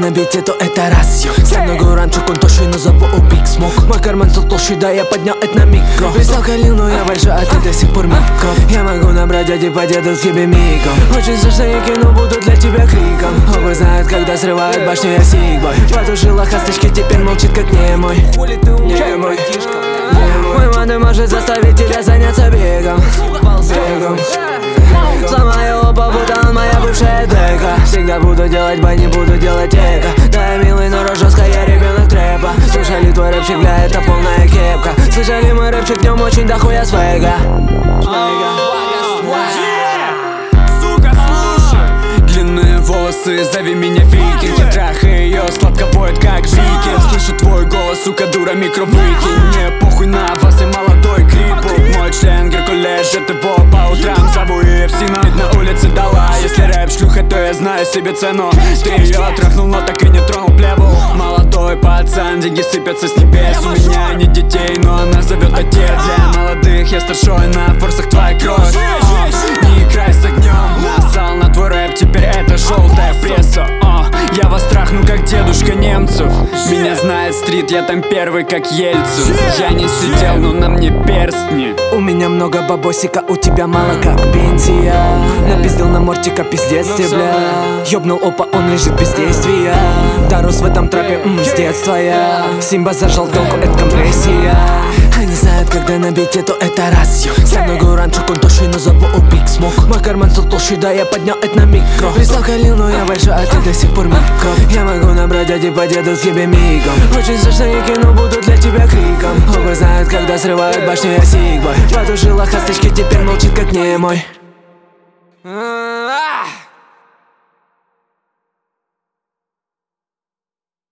на бите, то это раз. Со мной гуранчик, он тощий, но зову Big Smoke. Мой карман стал толще, да я поднял это на микро. Писал Халил, но я большой, а ты до сих пор микро. Я могу набрать дяди по деду с тебе мигом. Очень страшно, я кину, буду для тебя криком. Оба знают, когда срывают башню, я сигбой. Потушила хасточки, теперь молчит, как немой. Немой. Мой маны может заставить тебя заняться бегом. Сломаю оба, будто он моя бывшая дека. Всегда буду делать бай, не буду делать эко. Да, я милый, но рожа, я ребенок трэпа. Слышали твой рэпчик, бля, это полная кепка. Слышали мой рэпчик, в нем очень дохуя свега. Сука, слушай. Длинные волосы, зови меня викинг. Я трахаю ее, сладко воет, как викинг. Слышу твой голос, сука, дура, микро выкинь. Мне похуй на вас, я молодой крипл. Мой член Геркулес, жжет его по утрам. Зову ее в сина, на улице дала. Если рэп шлюха, то я знаю себе цену. Ты ее трахнул, но так и не тронул плеву. Молодой пацан, деньги сыпятся с небес. У меня нет детей, но она зовет отец. Для молодых я старшой, на форсах твоя кровь. Не играй с огнем. Насал на твой рэп, теперь это желтая пресса. Я вас трахну, как дедушка немцев. Меня знает стрит, я там первый, как Ельцин. Я не сидел, но на мне перстни. У меня много бабосика, у тебя мало, как пенсия. Напиздил на мортика, пиздец тебя. Ёбнул опа, он лежит без действия. Дорос в этом трапе, с детства я. Симба зажал толку, это компрессия. Они знают, когда на бите, то это раз. Со мной гуранчик, он тощий, но зову Big Smoke. Мой карман стал толще, да я поднял это на микро. Прислал Халил, но я большой, а ты до сих пор микро. Я могу набрать дяди по деду с тебе мигом. Очень страшно, я кину, буду для тебя криком. Оба знают, когда срывают башню, я сигбой. Потушила хасточки, теперь молчит, как немой.